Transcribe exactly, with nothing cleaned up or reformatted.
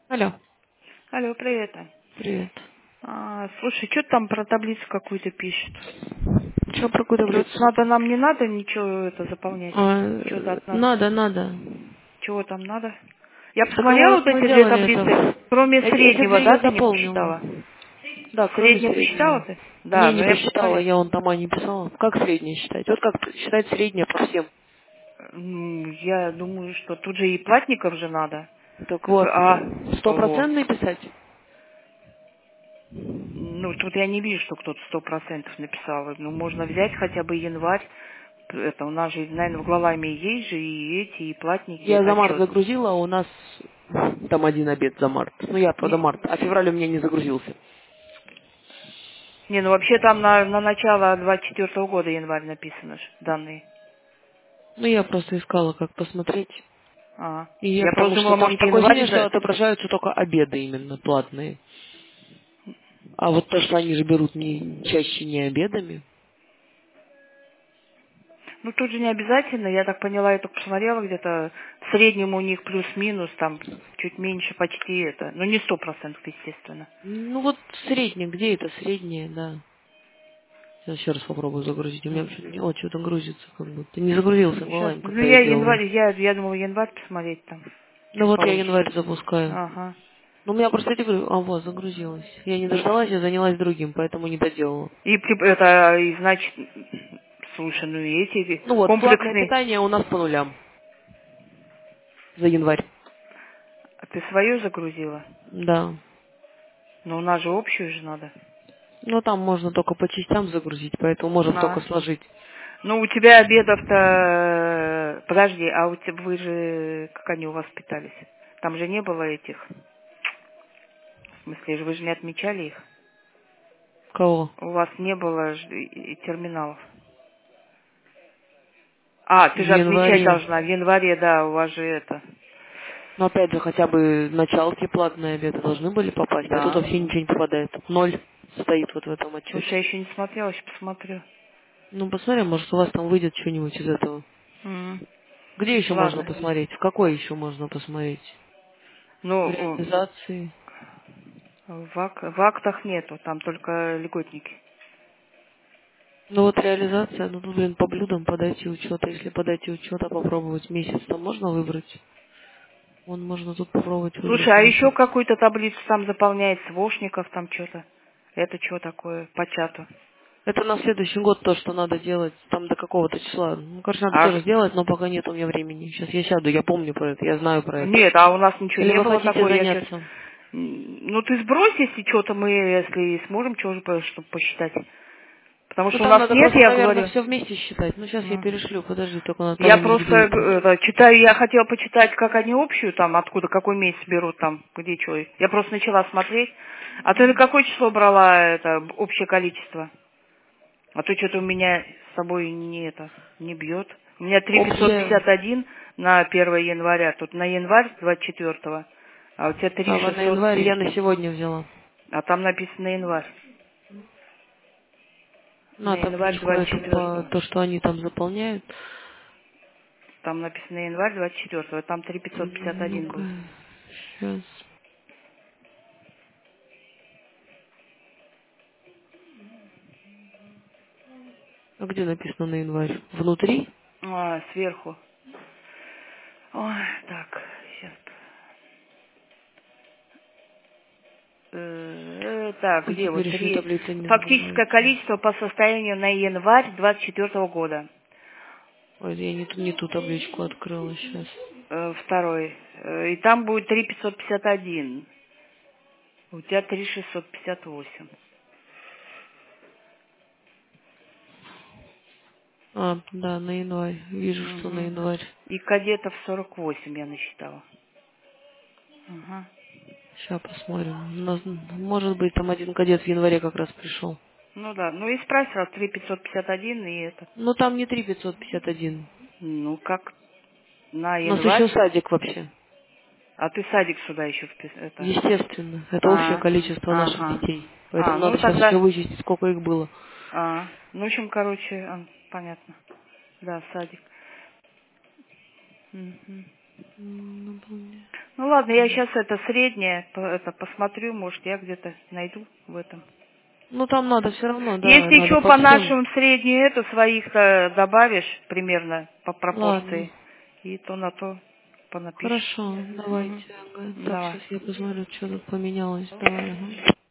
Алло, Алло, привет, Ань. привет. А, слушай, что там про таблицу какую-то пишет? Что про какую Что таблицу? надо, нам не надо ничего это заполнять? Что-то А, от нас. надо, надо. Чего там надо? Я Так а мы, посмотрела вот мы эти две делали таблицы, это. кроме Эти, эти среднего, две да, я ты не заполнила. посчитала? Да, кроме Среднее посчитала среднего. ты? Не, Да, не но я посчитала, посмотрела. я вон там не писала. Как среднее считать? Вот как считать среднее по всем. М, Я думаю, что тут же и платников же надо. Так вот, А, о, стопроцентный писать? ну тут я не вижу, что кто-то сто процентов написал. Ну, можно взять хотя бы январь. Это у нас же, наверное, в главами есть же и эти, и платники, Я за март отчет. загрузила, а у нас там один обед за март. Ну, я, правда, Не, март. А февраль у меня не загрузился. не, ну вообще там на, на начало двадцать четвёртого года январь написано ж, данные. Ну, я просто искала, как посмотреть. А. И я Я просто потому что думала, там может, такое ощущение, январь что за... отображаются только обеды именно платные. А вот то, что они же берут не чаще не обедами. Ну тут же не обязательно, я так поняла, я только посмотрела где-то, в среднем у них плюс-минус, там чуть меньше почти это. Ну не сто процентов, естественно. Ну вот среднее, где это среднее, да. Сейчас еще раз попробую загрузить. У меня М. почему-то не очень там грузится, как будто. Не загрузился Сейчас, голлайм, ну когда я я делала. январь, я, я думала январь посмотреть там, Ну что вот я получится. январь запускаю. Ага. Ну у меня просто эти говорю, а вот, загрузилась. Я не дождалась, я занялась другим, поэтому не доделала. И при- это, и значит, слушай, ну и эти Ну вот, платное комплексные, питание у нас по нулям за январь. а ты свое загрузила? Да. Но у нас же общую же надо. Ну там можно только по частям загрузить, поэтому можем только На. сложить. Ну, у тебя обедов-то... Подожди, а у тебя вы же... Как они у вас питались? Там же не было этих... В смысле, же вы же не отмечали их? Кого? У вас не было ж и- и терминалов. А, В ты же отмечать январе. должна. В январе, да, у вас же это... Но опять же, хотя бы началки платные обеды должны были попасть, а тут Да. вообще ничего не попадает. Ноль стоит вот в этом Слушай, отчете. я еще не смотрела, сейчас посмотрю. Ну, посмотри, может, у вас там выйдет что-нибудь из этого. М. Где еще можно Ладно. посмотреть? В какой еще можно посмотреть? В Ну, реализации. в, ак- в актах нету, там только льготники. Ну вот реализация, ну тут, блин, по блюдам подайте учета. Если подайте учета, попробовать месяц, там можно выбрать? Вон можно тут попробовать Слушай, выбрать а месяц. еще какую-то таблицу там заполняет свошников, там что-то. Это что такое по чату? Это на следующий год то, что надо делать, там до какого-то числа. Ну, конечно, надо А тоже сделать, но пока нет у меня времени. Сейчас я сяду, я помню про это, я знаю про это. нет, а у нас ничего Или не вы было хотите такого. Я сейчас... заняться? Ну ты сбрось, если что-то мы, если сможем, чего же, по- чтобы посчитать. Потому Ну, что у там нас надо нет, просто, я наверное, говорю. все вместе считать. Ну, сейчас я М. перешлю, подожди, только надо Я половину просто сделать. э, это, читаю, я хотела почитать, как они общую там, откуда, какой месяц берут там, где что. Я просто начала смотреть. А ты на какое число брала это общее количество? А то что-то у меня с собой не это, не бьет. У меня три пятьсот Общее, пятьдесят один на первое января, тут на январь двадцать четвёртого, а у тебя три а вы на шестьсот январь семь, я на сегодня взяла. а там написано январь, на На январь табличку двадцать эту, по четвёртого. то, что они там заполняют. Там написано январь двадцать четвёртого, там три пятьсот пятьдесят один Ну-ка, будет. сейчас. А где написано на январь? Внутри? А, сверху. Ой, так, сейчас. Э, Так, Ой, где вот теперь еще и три... таблица не Фактическое загружается. количество по состоянию на январь двадцать четвёртого года. Ой, я не ту, не ту табличку открыла сейчас. Э, Второй. Э, И там будет три пятьсот пятьдесят один. У тебя три шестьсот пятьдесят восемь. А, да, на январь. Вижу, что на Мгм. январь. И кадетов сорок восемь я насчитала. Ага. Сейчас посмотрим. У нас, может быть, там один кадет в январе как раз пришел. Ну да, ну и справь сразу три пятьсот пятьдесят один и это. Ну, там не три пятьсот пятьдесят один. Ну как на У нас еще январь. садик вообще. А ты садик сюда еще впис... это. Естественно. Это общее А, количество наших ага. детей. Поэтому А, ну надо сейчас еще тогда. вычесть, сколько их было. А, ну в общем, короче, а, понятно. Да, садик. Мгм. М, наполняю. Ну ладно, я сейчас это среднее по- это посмотрю, может я где-то найду в этом. Ну там надо все равно, да, Если надо еще по по всем. нашему среднюю эту своих-то добавишь примерно по Ладно. пропорции, и то на то понапишешь. Хорошо, давайте. Угу. Ага. Так, Давай. сейчас я посмотрю, что тут поменялось. Давай, ага.